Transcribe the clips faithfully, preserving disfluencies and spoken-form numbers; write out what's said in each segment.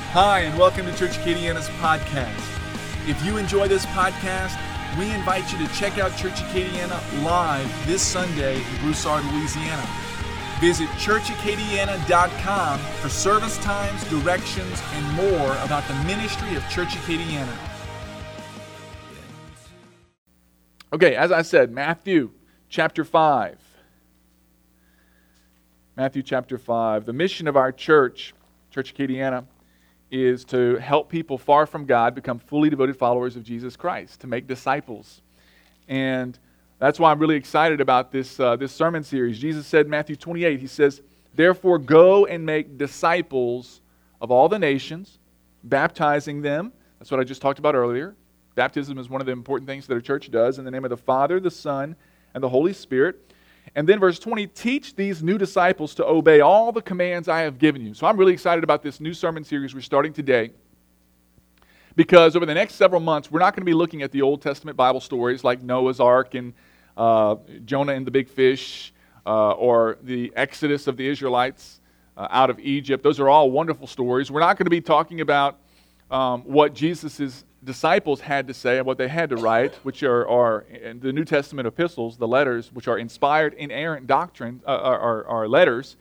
Hi, and welcome to Church Acadiana's podcast. If you enjoy this podcast, we invite you to check out Church Acadiana live this Sunday in Broussard, Louisiana. Visit church acadiana dot com for service times, directions, and more about the ministry of Church Acadiana. Okay, as I said, Matthew chapter five. Matthew chapter five. The mission of our church, Church Acadiana, is to help people far from God become fully devoted followers of Jesus Christ, to make disciples. And that's why I'm really excited about this, uh, this sermon series. Jesus said in Matthew twenty-eight, He says, "Therefore go and make disciples of all the nations, baptizing them." That's what I just talked about earlier. Baptism is one of the important things that a church does, in the name of the Father, the Son, and the Holy Spirit. And then verse twenty, "Teach these new disciples to obey all the commands I have given you." So I'm really excited about this new sermon series we're starting today, because over the next several months, we're not going to be looking at the Old Testament Bible stories like Noah's Ark and uh, Jonah and the big fish, uh, or the Exodus of the Israelites uh, out of Egypt. Those are all wonderful stories. We're not going to be talking about um, what Jesus' disciples had to say and what they had to write, which are, are in the New Testament epistles, the letters, which are inspired, inerrant doctrine, uh, are, are letters,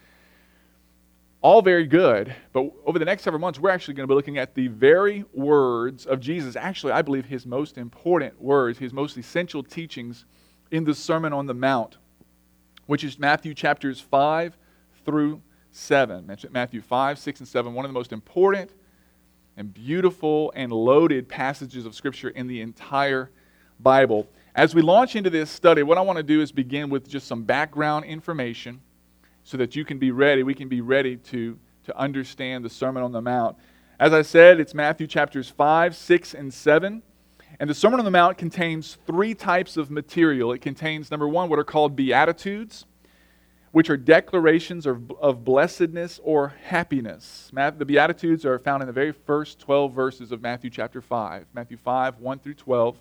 all very good. But over the next several months, we're actually going to be looking at the very words of Jesus. Actually, I believe his most important words, his most essential teachings in the Sermon on the Mount, which is Matthew chapters five through seven. Matthew five, six, and seven, one of the most important and beautiful and loaded passages of Scripture in the entire Bible. As we launch into this study, what I want to do is begin with just some background information so that you can be ready, we can be ready to, to understand the Sermon on the Mount. As I said, it's Matthew chapters five, six, and seven. And the Sermon on the Mount contains three types of material. It contains, number one, what are called Beatitudes, which are declarations of, of blessedness or happiness. The Beatitudes are found in the very first twelve verses of Matthew chapter five. Matthew five, one through twelve.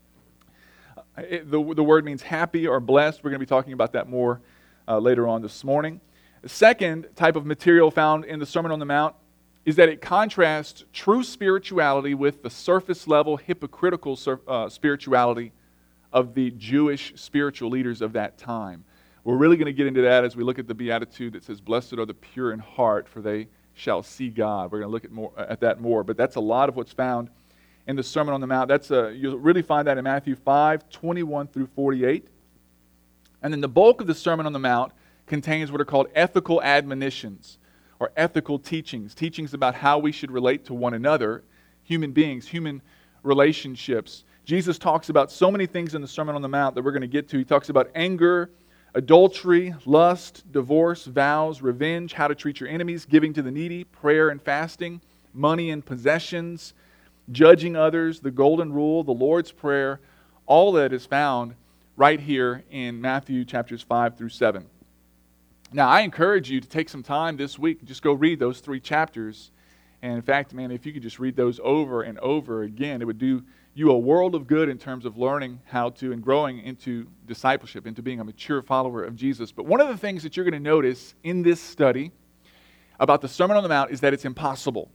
It, the, the word means happy or blessed. We're going to be talking about that more uh, later on this morning. The second type of material found in the Sermon on the Mount is that it contrasts true spirituality with the surface level hypocritical uh, spirituality of the Jewish spiritual leaders of that time. We're really going to get into that as we look at the Beatitude that says, "Blessed are the pure in heart, for they shall see God." We're going to look at more at that more, but that's a lot of what's found in the Sermon on the Mount. That's a, you'll really find that in Matthew five, twenty-one through forty-eight. And then the bulk of the Sermon on the Mount contains what are called ethical admonitions, or ethical teachings, teachings about how we should relate to one another, human beings, human relationships. Jesus talks about so many things in the Sermon on the Mount that we're going to get to. He talks about anger, adultery, lust, divorce, vows, revenge, how to treat your enemies, giving to the needy, prayer and fasting, money and possessions, judging others, the golden rule, the Lord's Prayer. All that is found right here in Matthew chapters five through seven. Now, I encourage you to take some time this week and just go read those three chapters. And in fact, man, if you could just read those over and over again, it would do you a world of good in terms of learning how to and growing into discipleship, into being a mature follower of Jesus. But one of the things that you're going to notice in this study about the Sermon on the Mount is that it's impossible.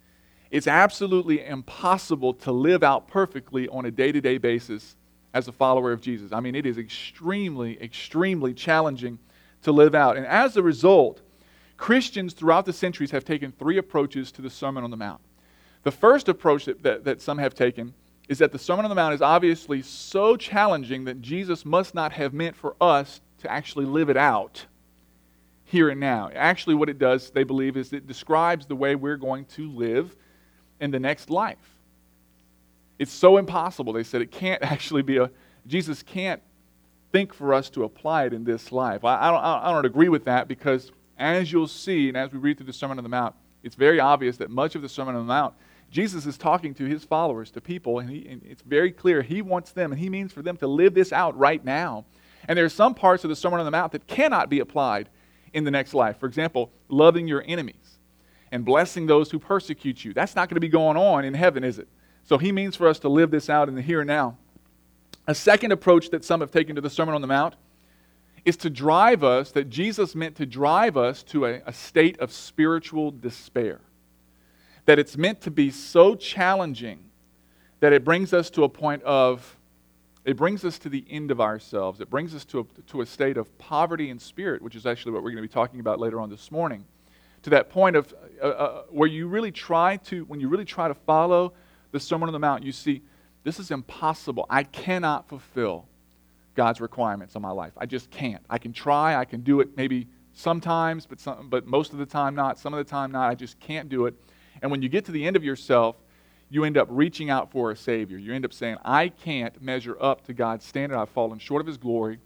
It's absolutely impossible to live out perfectly on a day-to-day basis as a follower of Jesus. I mean, it is extremely, extremely challenging to live out. And as a result, Christians throughout the centuries have taken three approaches to the Sermon on the Mount. The first approach that, that, that some have taken is that the Sermon on the Mount is obviously so challenging that Jesus must not have meant for us to actually live it out here and now. Actually, what it does, they believe, is it describes the way we're going to live in the next life. It's so impossible, they said, it can't actually be a, Jesus can't think for us to apply it in this life. I, I, don't, I don't agree with that, because as you'll see, and as we read through the Sermon on the Mount, it's very obvious that much of the Sermon on the Mount, Jesus is talking to his followers, to people, and, he, and it's very clear he wants them, and he means for them to live this out right now. And there are some parts of the Sermon on the Mount that cannot be applied in the next life. For example, loving your enemies and blessing those who persecute you. That's not going to be going on in heaven, is it? So he means for us to live this out in the here and now. A second approach that some have taken to the Sermon on the Mount is to drive us, that Jesus meant to drive us to a, a state of spiritual despair. that it's meant to be so challenging that it brings us to a point of, it brings us to the end of ourselves. It brings us to a, to a state of poverty in spirit, which is actually what we're going to be talking about later on this morning. To that point of uh, uh, where you really try to, when you really try to follow the Sermon on the Mount, you see, this is impossible. I cannot fulfill God's requirements on my life. I just can't. I can try. I can do it maybe sometimes, but some, but most of the time not. Some of the time not. I just can't do it. And when you get to the end of yourself, you end up reaching out for a Savior. You end up saying, I can't measure up to God's standard. I've fallen short of His glory.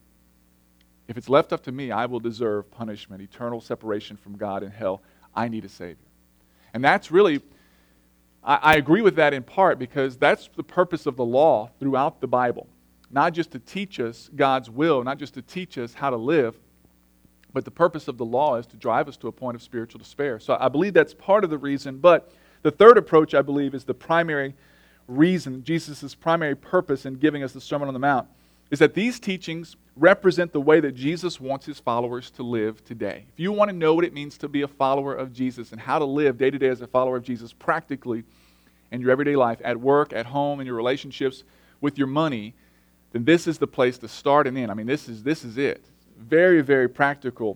If it's left up to me, I will deserve punishment, eternal separation from God in hell. I need a Savior. And that's really, I, I agree with that in part because that's the purpose of the law throughout the Bible. Not just to teach us God's will, not just to teach us how to live, but the purpose of the law is to drive us to a point of spiritual despair. So I believe that's part of the reason. But the third approach, I believe, is the primary reason, Jesus' primary purpose in giving us the Sermon on the Mount, is that these teachings represent the way that Jesus wants His followers to live today. If you want to know what it means to be a follower of Jesus and how to live day to day as a follower of Jesus practically in your everyday life, at work, at home, in your relationships, with your money, then this is the place to start and end. I mean, this is this is it. Very, very practical.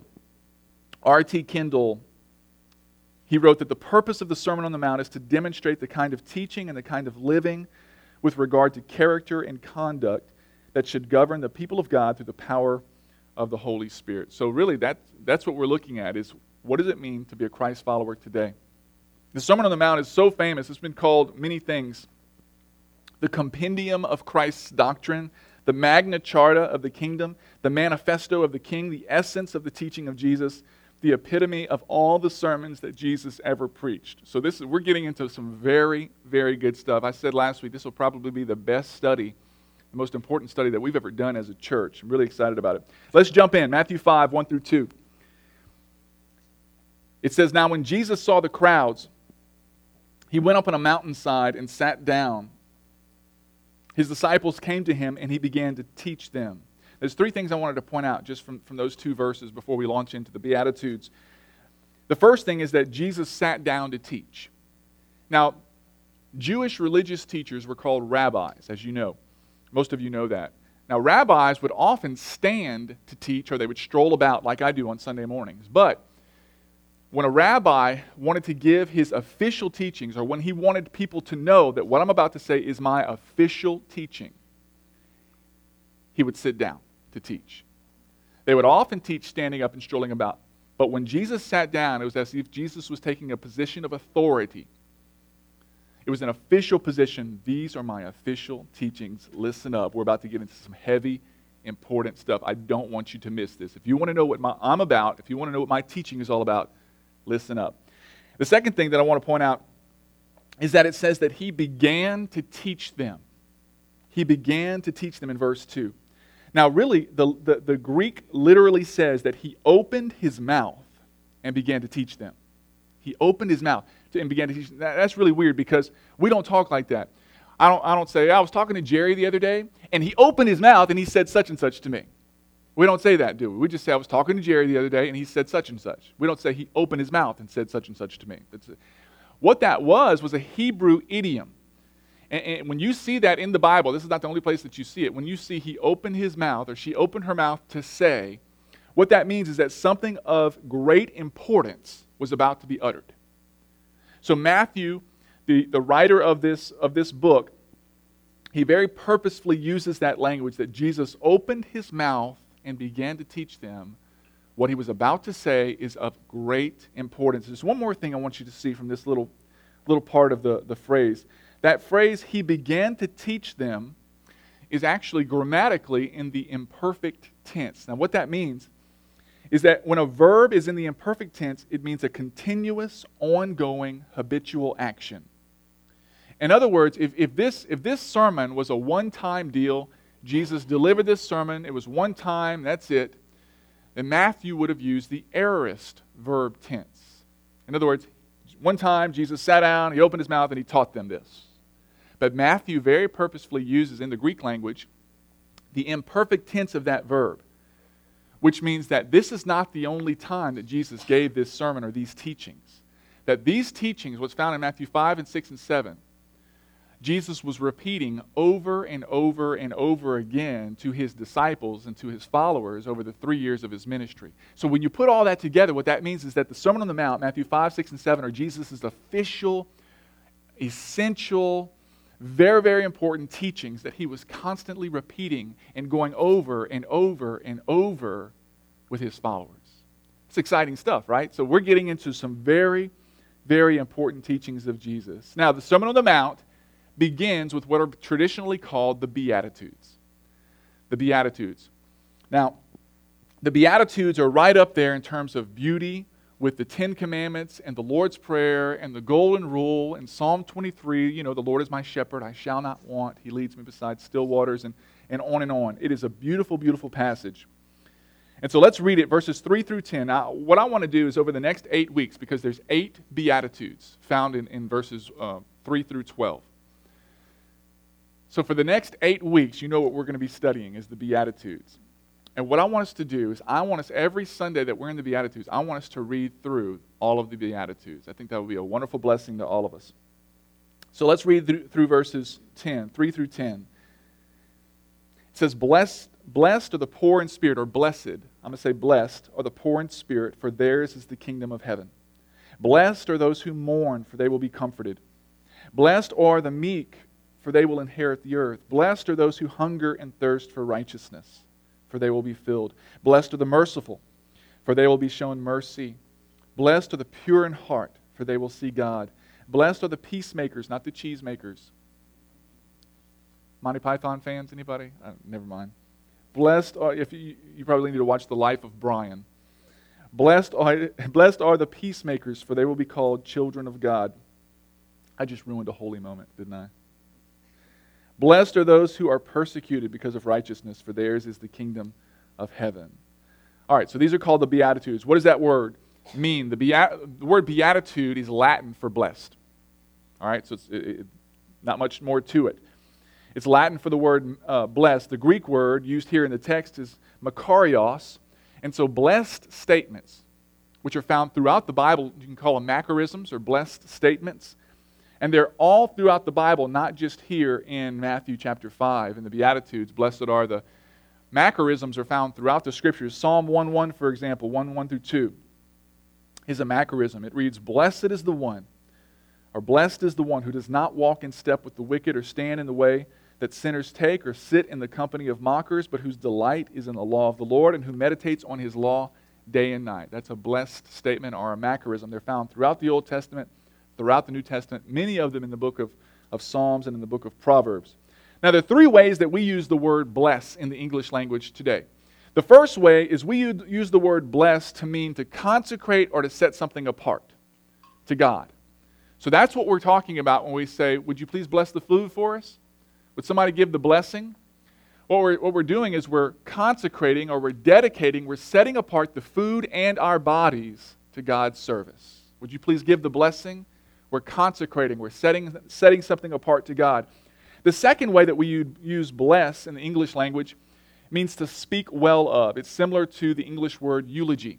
R T Kendall, he wrote that the purpose of the Sermon on the Mount is to demonstrate the kind of teaching and the kind of living with regard to character and conduct that should govern the people of God through the power of the Holy Spirit. So really, that, that's what we're looking at, is what does it mean to be a Christ follower today? The Sermon on the Mount is so famous, it's been called many things. The compendium of Christ's doctrine, the Magna Charta of the kingdom, the manifesto of the king, the essence of the teaching of Jesus, the epitome of all the sermons that Jesus ever preached. So this is, we're getting into some very, very good stuff. I said last week, this will probably be the best study, the most important study that we've ever done as a church. I'm really excited about it. Let's jump in. Matthew five, one through two. It says, Now when Jesus saw the crowds, He went up on a mountainside and sat down. His disciples came to Him and He began to teach them. There's three things I wanted to point out just from, from those two verses before we launch into the Beatitudes. The first thing is that Jesus sat down to teach. Now, Jewish religious teachers were called rabbis, as you know. Most of you know that. Now, rabbis would often stand to teach, or they would stroll about like I do on Sunday mornings. But when a rabbi wanted to give his official teachings, or when he wanted people to know that what I'm about to say is my official teaching, he would sit down to teach. They would often teach standing up and strolling about. But when Jesus sat down, it was as if Jesus was taking a position of authority. It was an official position. These are my official teachings. Listen up. We're about to get into some heavy, important stuff. I don't want you to miss this. If you want to know what my, I'm about, if you want to know what my teaching is all about, listen up. The second thing that I want to point out is that it says that He began to teach them. He began to teach them in verse two. Now, really, the, the, the Greek literally says that He opened His mouth and began to teach them. He opened His mouth and began to teach them. That's really weird because we don't talk like that. I don't, I don't say, I was talking to Jerry the other day, and he opened his mouth and he said such and such to me. We don't say that, do we? We just say, I was talking to Jerry the other day, and he said such and such. We don't say he opened his mouth and said such and such to me. That's it. What that was was a Hebrew idiom. And, and when you see that in the Bible, this is not the only place that you see it. When you see he opened his mouth, or she opened her mouth to say, what that means is that something of great importance was about to be uttered. So Matthew, the, the writer of this, of this book, he very purposefully uses that language that Jesus opened his mouth and began to teach them. What he was about to say is of great importance. There's one more thing I want you to see from this little, little part of the, the phrase. That phrase, he began to teach them, is actually grammatically in the imperfect tense. Now what that means is that when a verb is in the imperfect tense, it means a continuous, ongoing, habitual action. In other words, if, if, this, if this sermon was a one-time deal, Jesus delivered this sermon, it was one time, that's it, then Matthew would have used the aorist verb tense. In other words, one time Jesus sat down, he opened his mouth, and he taught them this. But Matthew very purposefully uses in the Greek language the imperfect tense of that verb, which means that this is not the only time that Jesus gave this sermon or these teachings. that these teachings, what's found in Matthew five and six and seven, Jesus was repeating over and over and over again to his disciples and to his followers over the three years of his ministry. So when you put all that together, what that means is that the Sermon on the Mount, Matthew five, six, and seven, are Jesus' official, essential, very, very important teachings that he was constantly repeating and going over and over and over with his followers. It's exciting stuff, right? So we're getting into some very, very important teachings of Jesus. Now, the Sermon on the Mount begins with what are traditionally called the Beatitudes. The Beatitudes. Now, the Beatitudes are right up there in terms of beauty with the Ten Commandments and the Lord's Prayer and the Golden Rule and Psalm twenty-three, you know, the Lord is my shepherd, I shall not want. He leads me beside still waters, and, and on and on. It is a beautiful, beautiful passage. And so let's read it, verses three through ten. Now, what I want to do is over the next eight weeks, because there's eight Beatitudes found in, in verses uh, three through twelve. So for the next eight weeks, you know what we're going to be studying is the Beatitudes. And what I want us to do is I want us, every Sunday that we're in the Beatitudes, I want us to read through all of the Beatitudes. I think that will be a wonderful blessing to all of us. So let's read through, through verses ten, three through ten. It says, blessed, blessed are the poor in spirit, or blessed, I'm going to say blessed, are the poor in spirit, for theirs is the kingdom of heaven. Blessed are those who mourn, for they will be comforted. Blessed are the meek, for they will inherit the earth. Blessed are those who hunger and thirst for righteousness, for they will be filled. Blessed are the merciful, for they will be shown mercy. Blessed are the pure in heart, for they will see God. Blessed are the peacemakers, not the cheesemakers. Monty Python fans, anybody? Uh, never mind. Blessed are, if you, you probably need to watch The Life of Brian. Blessed are, blessed are the peacemakers, for they will be called children of God. I just ruined a holy moment, didn't I? Blessed are those who are persecuted because of righteousness, for theirs is the kingdom of heaven. All right, so these are called the Beatitudes. What does that word mean? The, beat- the word beatitude is Latin for blessed. All right, so it's it, it, not much more to it. It's Latin for the word uh, blessed. The Greek word used here in the text is makarios. And so blessed statements, which are found throughout the Bible, you can call them macarisms or blessed statements. And they're all throughout the Bible, not just here in Matthew chapter five in the Beatitudes. Blessed are the macarisms are found throughout the Scriptures. Psalm one one, for example, one one through two, is a macarism. It reads, blessed is the one, or blessed is the one who does not walk in step with the wicked or stand in the way that sinners take or sit in the company of mockers, but whose delight is in the law of the Lord and who meditates on his law day and night. That's a blessed statement or a macarism. They're found throughout the Old Testament, throughout the New Testament, many of them in the book of, of Psalms and in the book of Proverbs. Now, there are three ways that we use the word bless in the English language today. The first way is we use the word bless to mean to consecrate or to set something apart to God. So that's what we're talking about when we say, would you please bless the food for us? Would somebody give the blessing? What we're, what we're doing is we're consecrating or we're dedicating, we're setting apart the food and our bodies to God's service. Would you please give the blessing? We're consecrating, we're setting, setting something apart to God. The second way that we use bless in the English language means to speak well of. It's similar to the English word eulogy.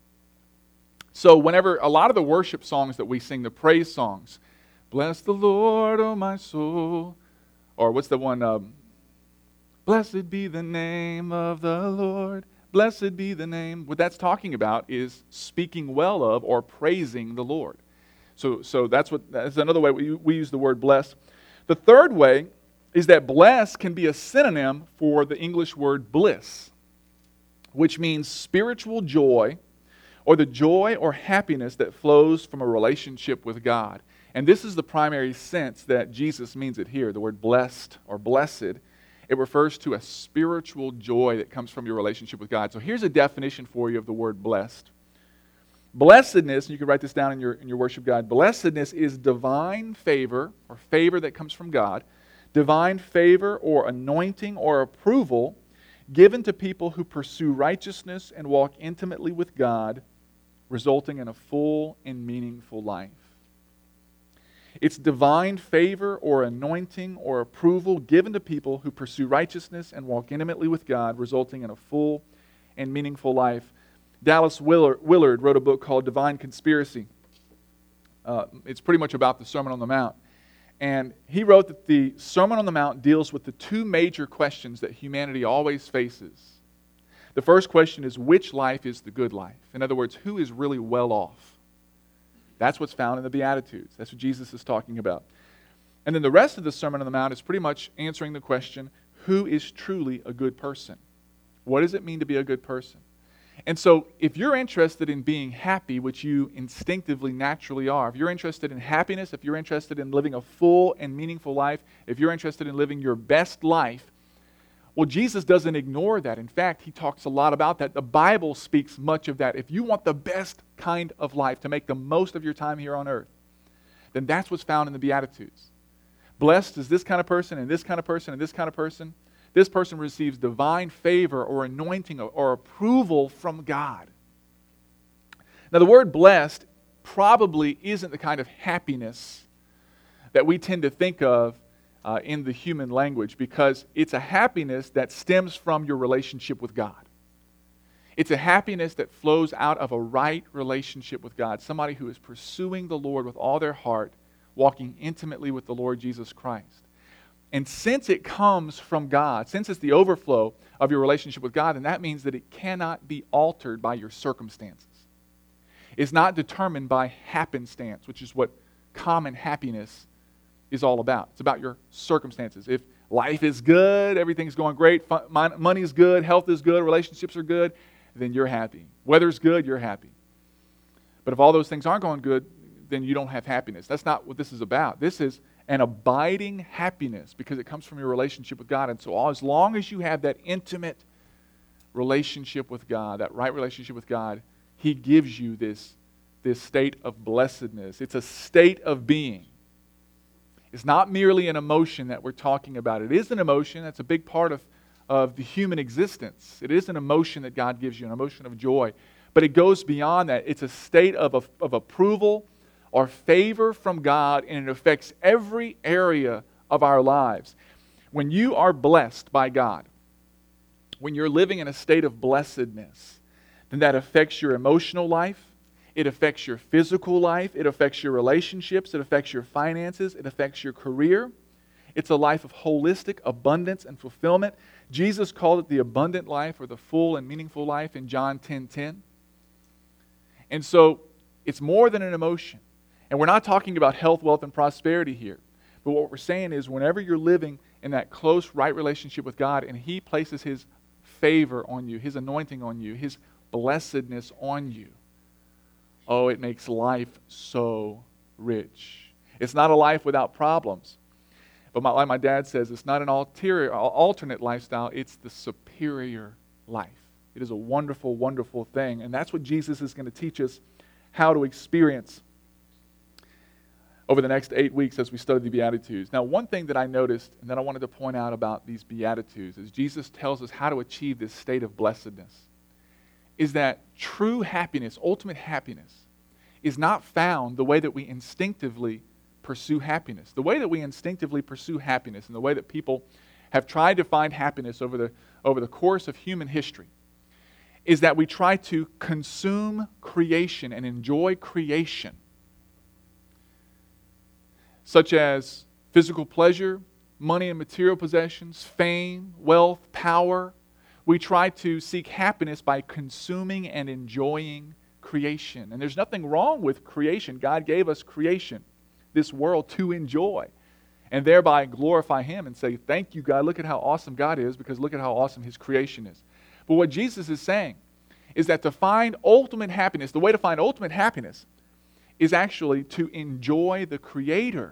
So whenever a lot of the worship songs that we sing, the praise songs, bless the Lord, O my soul, or what's the one, um, blessed be the name of the Lord, blessed be the name. What that's talking about is speaking well of or praising the Lord. So, so that's what that's another way we, we use the word bless. The third way is that bless can be a synonym for the English word bliss, which means spiritual joy or the joy or happiness that flows from a relationship with God. And this is the primary sense that Jesus means it here, the word blessed or blessed. It refers to a spiritual joy that comes from your relationship with God. So here's a definition for you of the word blessed. Blessedness, and you can write this down in your, in your worship guide, blessedness is divine favor, or favor that comes from God, divine favor or anointing or approval given to people who pursue righteousness and walk intimately with God, resulting in a full and meaningful life. It's divine favor or anointing or approval given to people who pursue righteousness and walk intimately with God, resulting in a full and meaningful life. Dallas Willard wrote a book called Divine Conspiracy. Uh, it's pretty much about the Sermon on the Mount. And he wrote that the Sermon on the Mount deals with the two major questions that humanity always faces. The first question is, which life is the good life? In other words, who is really well off? That's what's found in the Beatitudes. That's what Jesus is talking about. And then the rest of the Sermon on the Mount is pretty much answering the question, who is truly a good person? What does it mean to be a good person? And so if you're interested in being happy, which you instinctively, naturally are, if you're interested in happiness, if you're interested in living a full and meaningful life, if you're interested in living your best life, well, Jesus doesn't ignore that. In fact, he talks a lot about that. The Bible speaks much of that. If you want the best kind of life, to make the most of your time here on earth, then that's what's found in the Beatitudes. Blessed is this kind of person, and this kind of person, and this kind of person. This person receives divine favor or anointing or approval from God. Now, the word blessed probably isn't the kind of happiness that we tend to think of uh, in the human language, because it's a happiness that stems from your relationship with God. It's a happiness that flows out of a right relationship with God, somebody who is pursuing the Lord with all their heart, walking intimately with the Lord Jesus Christ. And since it comes from God, since it's the overflow of your relationship with God, then that means that it cannot be altered by your circumstances. It's not determined by happenstance, which is what common happiness is all about. It's about your circumstances. If life is good, everything's going great, fun, money is good, health is good, relationships are good, then you're happy. Weather's good, you're happy. But if all those things aren't going good, then you don't have happiness. That's not what this is about. This is an abiding happiness because it comes from your relationship with God. And so as long as you have that intimate relationship with God, that right relationship with God, He gives you this, this state of blessedness. It's a state of being. It's not merely an emotion that we're talking about. It is an emotion. That's a big part of, of the human existence. It is an emotion that God gives you, an emotion of joy. But it goes beyond that. It's a state of, of, of approval or favor from God, and it affects every area of our lives. When you are blessed by God, when you're living in a state of blessedness, then that affects your emotional life, it affects your physical life, it affects your relationships, it affects your finances, it affects your career. It's a life of holistic abundance and fulfillment. Jesus called it the abundant life or the full and meaningful life in John ten ten. And so it's more than an emotion. And we're not talking about health, wealth, and prosperity here. But what we're saying is whenever you're living in that close, right relationship with God and He places His favor on you, His anointing on you, His blessedness on you, oh, it makes life so rich. It's not a life without problems. But my, like my dad says, it's not an ulterior, alternate lifestyle, it's the superior life. It is a wonderful, wonderful thing. And that's what Jesus is going to teach us how to experience over the next eight weeks as we study the Beatitudes. Now, one thing that I noticed and that I wanted to point out about these Beatitudes is Jesus tells us how to achieve this state of blessedness. Is that true happiness, ultimate happiness, is not found the way that we instinctively pursue happiness. The way that we instinctively pursue happiness and the way that people have tried to find happiness over the, over the course of human history is that we try to consume creation and enjoy creation, such as physical pleasure, money and material possessions, fame, wealth, power. We try to seek happiness by consuming and enjoying creation. And there's nothing wrong with creation. God gave us creation, this world, to enjoy, and thereby glorify Him and say, thank you, God. Look at how awesome God is, because look at how awesome His creation is. But what Jesus is saying is that to find ultimate happiness, the way to find ultimate happiness is actually to enjoy the Creator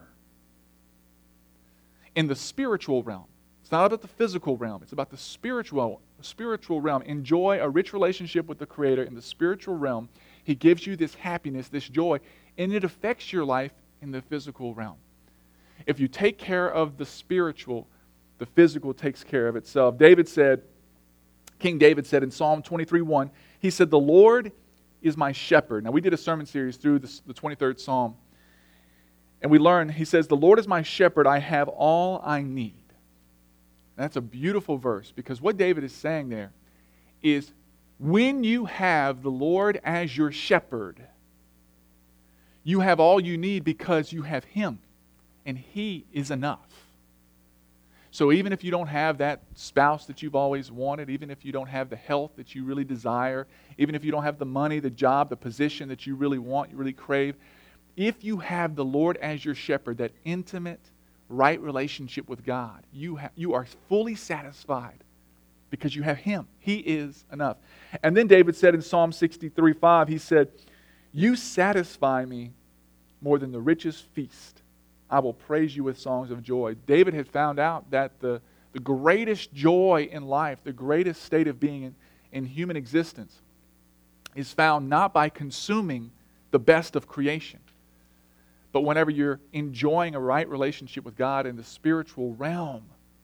in the spiritual realm. It's not about the physical realm. It's about the spiritual, spiritual realm. Enjoy a rich relationship with the Creator in the spiritual realm. He gives you this happiness, this joy, and it affects your life in the physical realm. If you take care of the spiritual, the physical takes care of itself. David said, King David said in Psalm twenty-three one, he said, the Lord is my shepherd. Now, we did a sermon series through this, the twenty-third Psalm. And we learned, he says, the Lord is my shepherd, I have all I need. And that's a beautiful verse, because what David is saying there is, when you have the Lord as your shepherd, You have all you need because you have Him, and He is enough. So even if you don't have that spouse that you've always wanted, even if you don't have the health that you really desire, even if you don't have the money, the job, the position that you really want, you really crave, if you have the Lord as your shepherd, that intimate, right relationship with God, you ha- you are fully satisfied because you have Him. He is enough. And then David said in Psalm sixty-three five, he said, "You satisfy me more than the richest feast. I will praise you with songs of joy." David had found out that the, the greatest joy in life, the greatest state of being in, in human existence, is found not by consuming the best of creation, but whenever you're enjoying a right relationship with God in the spiritual realm.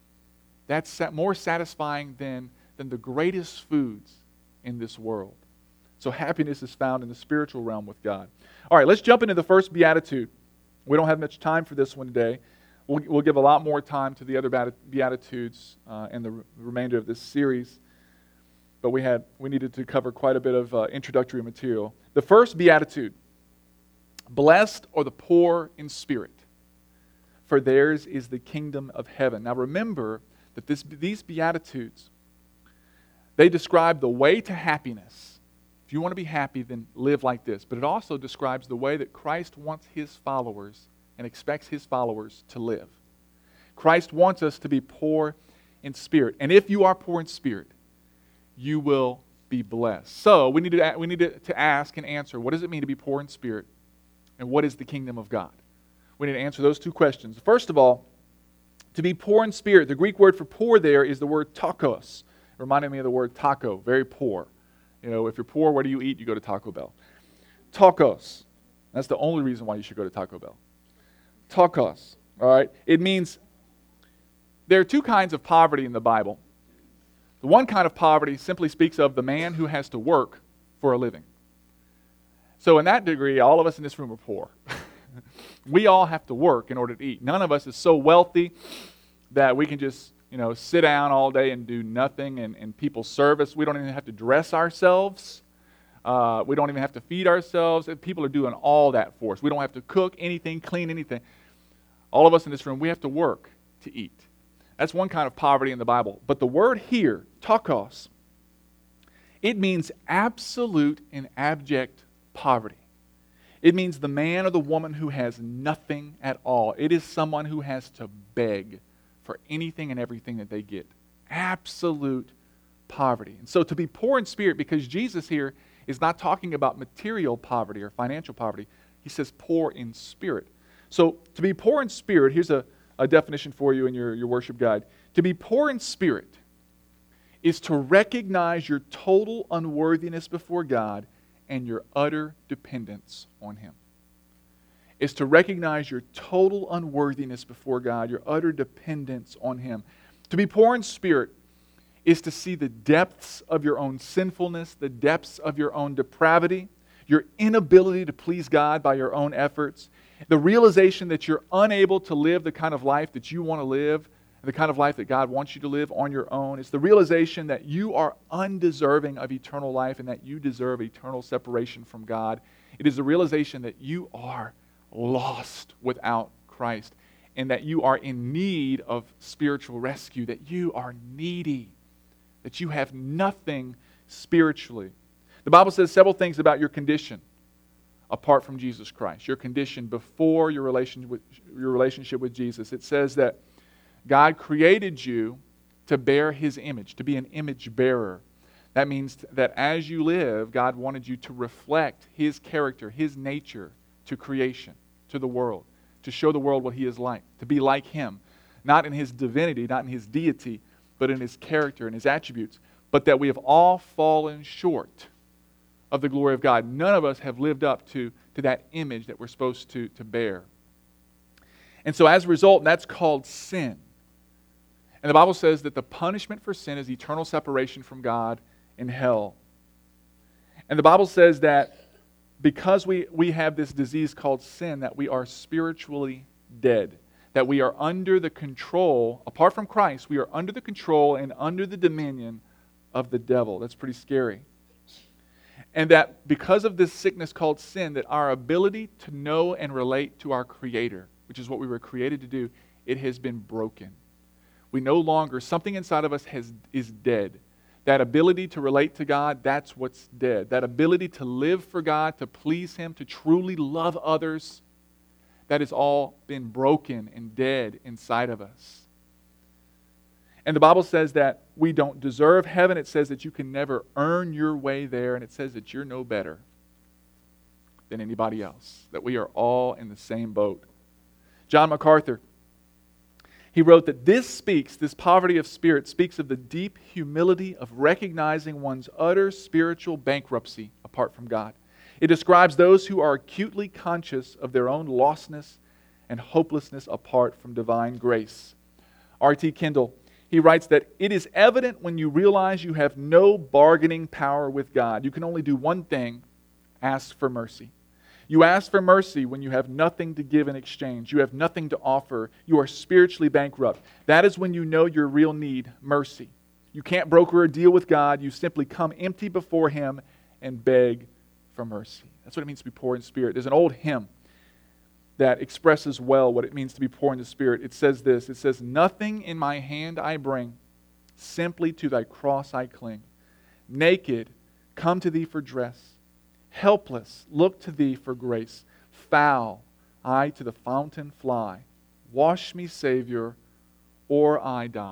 That's more satisfying than, than the greatest foods in this world. So happiness is found in the spiritual realm with God. All right, let's jump into the first beatitude. We don't have much time for this one today. We'll, we'll give a lot more time to the other Beatitudes uh, in the re- remainder of this series. But we had we needed to cover quite a bit of uh, introductory material. The first Beatitude, blessed are the poor in spirit, for theirs is the kingdom of heaven. Now remember that this, these Beatitudes, they describe the way to happiness. If you want to be happy, then live like this. But it also describes the way that Christ wants His followers and expects His followers to live. Christ wants us to be poor in spirit. And if you are poor in spirit, you will be blessed. So we need to, we need to ask and answer, what does it mean to be poor in spirit? And what is the kingdom of God? We need to answer those two questions. First of all, to be poor in spirit, the Greek word for poor there is the word takos. It reminded me of the word taco, very poor. You know, if you're poor, where do you eat? You go to Taco Bell. Takos. That's the only reason why you should go to Taco Bell. Takos. All right? It means there are two kinds of poverty in the Bible. The one kind of poverty simply speaks of the man who has to work for a living. So in that degree, all of us in this room are poor. We all have to work in order to eat. None of us is so wealthy that we can just, you know, sit down all day and do nothing and, and people serve us. We don't even have to dress ourselves. Uh, we don't even have to feed ourselves. People are doing all that for us. We don't have to cook anything, clean anything. All of us in this room, we have to work to eat. That's one kind of poverty in the Bible. But the word here, takos, it means absolute and abject poverty. It means the man or the woman who has nothing at all. It is someone who has to beg for anything and everything that they get. Absolute poverty. And so to be poor in spirit, because Jesus here is not talking about material poverty or financial poverty. He says poor in spirit. So to be poor in spirit, here's a, a definition for you in your, your worship guide. To be poor in spirit is to recognize your total unworthiness before God and your utter dependence on Him. Is to recognize your total unworthiness before God, your utter dependence on Him. To be poor in spirit is to see the depths of your own sinfulness, the depths of your own depravity, your inability to please God by your own efforts, the realization that you're unable to live the kind of life that you want to live, the kind of life that God wants you to live on your own. It's the realization that you are undeserving of eternal life and that you deserve eternal separation from God. It is the realization that you are lost without Christ and that you are in need of spiritual rescue, that you are needy, that you have nothing spiritually. The Bible says several things about your condition apart from Jesus Christ, your condition before your relationship with, your relationship with Jesus. It says that God created you to bear His image, to be an image bearer. That means that as you live, God wanted you to reflect His character, His nature to creation, to the world, to show the world what He is like, to be like Him. Not in His divinity, not in His deity, but in His character and His attributes. But that we have all fallen short of the glory of God. None of us have lived up to, to that image that we're supposed to, to bear. And so as a result, that's called sin. And the Bible says that the punishment for sin is eternal separation from God in hell. And the Bible says that because we, we have this disease called sin, that we are spiritually dead. That we are under the control, apart from Christ, we are under the control and under the dominion of the devil. That's pretty scary. And that because of this sickness called sin, that our ability to know and relate to our Creator, which is what we were created to do, it has been broken. We no longer, something inside of us has is dead. That ability to relate to God, that's what's dead. That ability to live for God, to please Him, to truly love others, that has all been broken and dead inside of us. And the Bible says that we don't deserve heaven. It says that you can never earn your way there. And it says that you're no better than anybody else. That we are all in the same boat. John MacArthur, he wrote that this speaks, this poverty of spirit speaks of the deep humility of recognizing one's utter spiritual bankruptcy apart from God. It describes those who are acutely conscious of their own lostness and hopelessness apart from divine grace. R T Kendall, he writes that it is evident when you realize you have no bargaining power with God. You can only do one thing, ask for mercy. You ask for mercy when you have nothing to give in exchange. You have nothing to offer. You are spiritually bankrupt. That is when you know your real need, mercy. You can't broker a deal with God. You simply come empty before Him and beg for mercy. That's what it means to be poor in spirit. There's an old hymn that expresses well what it means to be poor in the Spirit. It says this, it says, "Nothing in my hand I bring, simply to thy cross I cling. Naked, come to thee for dress. Helpless, look to thee for grace. Foul, I to the fountain fly. Wash me, Savior, or I die."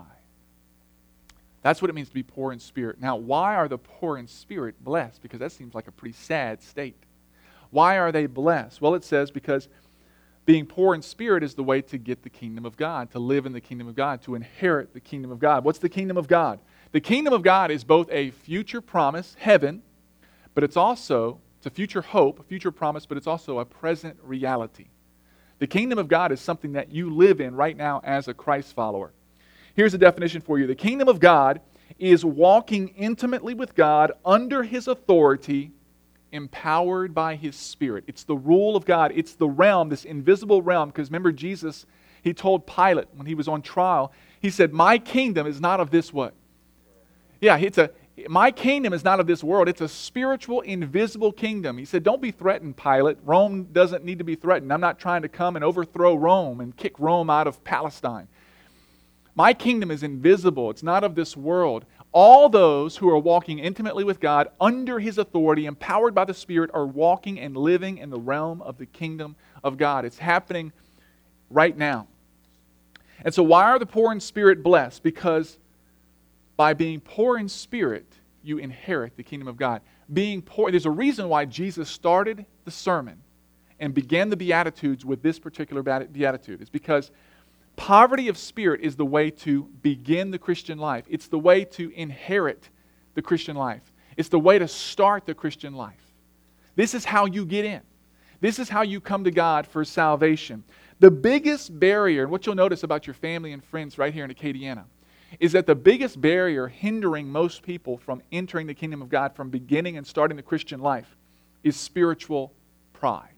That's what it means to be poor in spirit. Now, why are the poor in spirit blessed? Because that seems like a pretty sad state. Why are they blessed? Well, it says because being poor in spirit is the way to get the kingdom of God, to live in the kingdom of God, to inherit the kingdom of God. What's the kingdom of God? The kingdom of God is both a future promise, heaven, but it's also, it's a future hope, a future promise, but it's also a present reality. The kingdom of God is something that you live in right now as a Christ follower. Here's a definition for you. The kingdom of God is walking intimately with God under His authority, empowered by His Spirit. It's the rule of God. It's the realm, this invisible realm. Because remember, Jesus, He told Pilate when He was on trial, He said, "My kingdom is not of this what?" Yeah, it's a, my kingdom is not of this world. It's a spiritual, invisible kingdom. He said, "Don't be threatened, Pilate. Rome doesn't need to be threatened. I'm not trying to come and overthrow Rome and kick Rome out of Palestine. My kingdom is invisible. It's not of this world." All those who are walking intimately with God under His authority, empowered by the Spirit, are walking and living in the realm of the kingdom of God. It's happening right now. And so why are the poor in spirit blessed? Because by being poor in spirit, you inherit the kingdom of God. Being poor, there's a reason why Jesus started the sermon and began the Beatitudes with this particular beatitude. It's because poverty of spirit is the way to begin the Christian life. It's the way to inherit the Christian life. It's the way to start the Christian life. This is how you get in. This is how you come to God for salvation. The biggest barrier, and what you'll notice about your family and friends right here in Acadiana, is that the biggest barrier hindering most people from entering the kingdom of God, from beginning and starting the Christian life, is spiritual pride.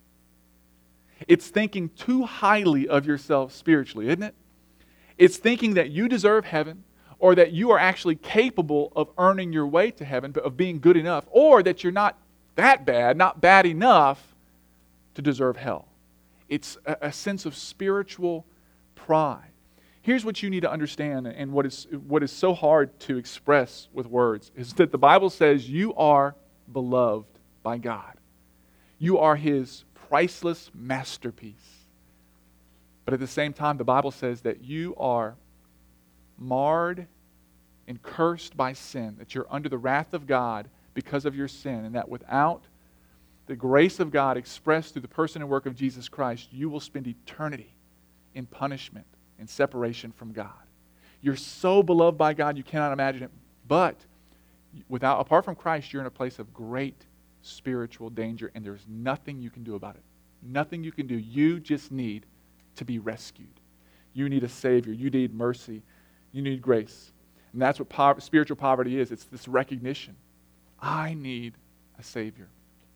It's thinking too highly of yourself spiritually, isn't it? It's thinking that you deserve heaven, or that you are actually capable of earning your way to heaven, of being good enough, or that you're not that bad, not bad enough to deserve hell. It's a, a sense of spiritual pride. Here's what you need to understand, and what is, what is so hard to express with words, is that the Bible says you are beloved by God. You are His priceless masterpiece. But at the same time, the Bible says that you are marred and cursed by sin, that you're under the wrath of God because of your sin, and that without the grace of God expressed through the person and work of Jesus Christ, you will spend eternity in punishment and separation from God. You're so beloved by God you cannot imagine it. But without, apart from Christ, you're in a place of great spiritual danger, and there's nothing you can do about it. Nothing you can do. You just need to be rescued. You need a Savior. You need mercy. You need grace. And that's what po- spiritual poverty is. It's this recognition. I need a Savior.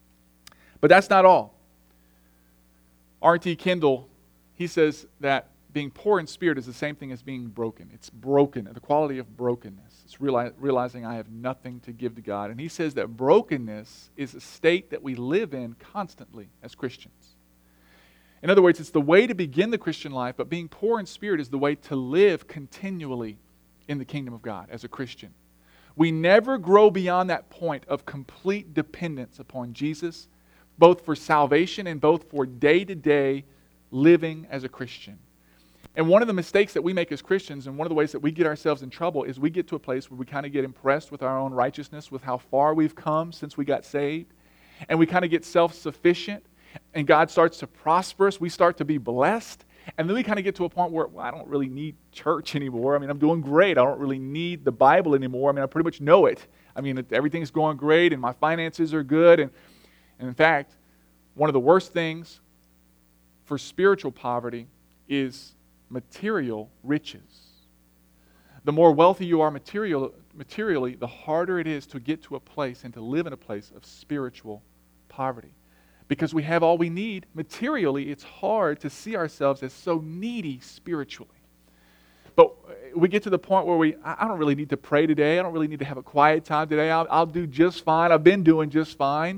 But that's not all. R T Kendall, he says that being poor in spirit is the same thing as being broken. It's broken, the quality of brokenness. It's reali- realizing I have nothing to give to God. And he says that brokenness is a state that we live in constantly as Christians. In other words, it's the way to begin the Christian life, but being poor in spirit is the way to live continually in the kingdom of God as a Christian. We never grow beyond that point of complete dependence upon Jesus, both for salvation and both for day-to-day living as a Christian. And one of the mistakes that we make as Christians, and one of the ways that we get ourselves in trouble, is we get to a place where we kind of get impressed with our own righteousness, with how far we've come since we got saved, and we kind of get self-sufficient, and God starts to prosper us. We start to be blessed, and then we kind of get to a point where, well, I don't really need church anymore. I mean, I'm doing great. I don't really need the Bible anymore. I mean, I pretty much know it. I mean, everything's going great, and my finances are good, and, and in fact, one of the worst things for spiritual poverty is material riches. The more wealthy you are material, materially, the harder it is to get to a place and to live in a place of spiritual poverty. Because we have all we need materially, it's hard to see ourselves as so needy spiritually. But we get to the point where we, I don't really need to pray today. I don't really need to have a quiet time today. I'll, I'll do just fine. I've been doing just fine.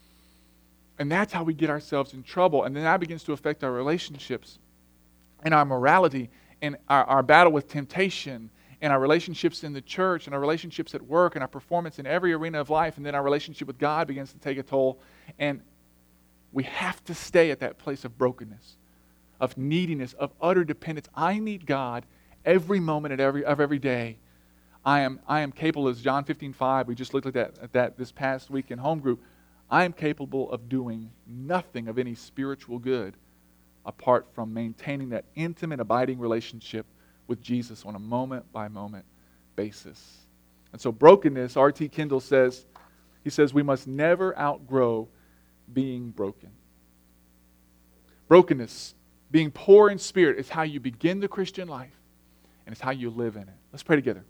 And that's how we get ourselves in trouble. And then that begins to affect our relationships and our morality and our, our battle with temptation and our relationships in the church and our relationships at work and our performance in every arena of life. And then our relationship with God begins to take a toll. And we have to stay at that place of brokenness, of neediness, of utter dependence. I need God every moment of every, of every day. I am, I am capable, as John fifteen five, we just looked at that, at that this past week in home group, I am capable of doing nothing of any spiritual good apart from maintaining that intimate, abiding relationship with Jesus on a moment-by-moment basis. And so brokenness, R T Kendall says, he says we must never outgrow being broken. Brokenness, being poor in spirit, is how you begin the Christian life, and it's how you live in it. Let's pray together.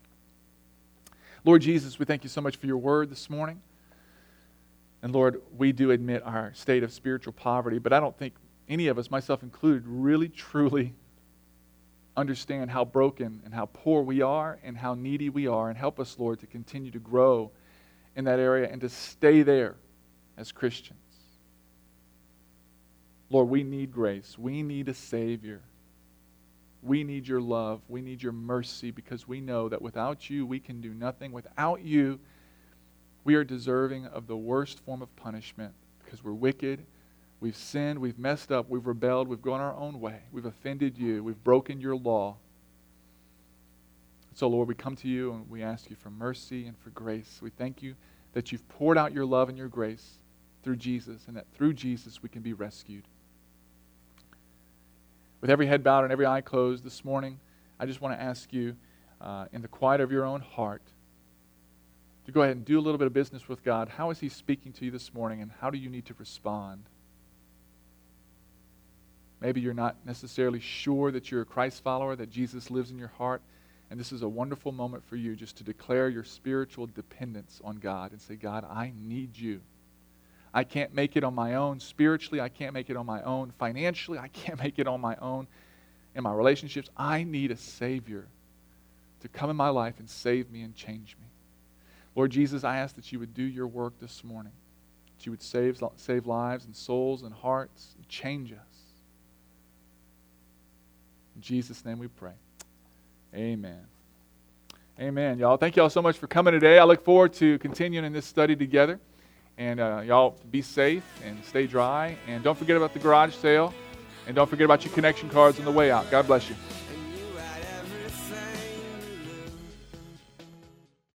Lord Jesus, we thank you so much for your word this morning. And Lord, we do admit our state of spiritual poverty, but I don't think any of us, myself included, really truly understand how broken and how poor we are and how needy we are. And help us, Lord, to continue to grow in that area and to stay there as Christians. Lord, we need grace. We need a Savior. We need your love. We need your mercy, because we know that without you, we can do nothing. Without you, we are deserving of the worst form of punishment, because we're wicked, we've sinned, we've messed up, we've rebelled, we've gone our own way, we've offended you, we've broken your law. So, Lord, we come to you and we ask you for mercy and for grace. We thank you that you've poured out your love and your grace through Jesus, and that through Jesus we can be rescued. With every head bowed and every eye closed this morning, I just want to ask you, uh, in the quiet of your own heart, to go ahead and do a little bit of business with God. How is he speaking to you this morning, and how do you need to respond? Maybe you're not necessarily sure that you're a Christ follower, that Jesus lives in your heart, and this is a wonderful moment for you just to declare your spiritual dependence on God and say, God, I need you. I can't make it on my own spiritually. I can't make it on my own financially. I can't make it on my own in my relationships. I need a Savior to come in my life and save me and change me. Lord Jesus, I ask that you would do your work this morning, that you would save, save lives and souls and hearts and change us. In Jesus' name we pray. Amen. Amen, y'all. Thank y'all so much for coming today. I look forward to continuing in this study together. And uh, y'all be safe and stay dry. And don't forget about the garage sale. And don't forget about your connection cards on the way out. God bless you.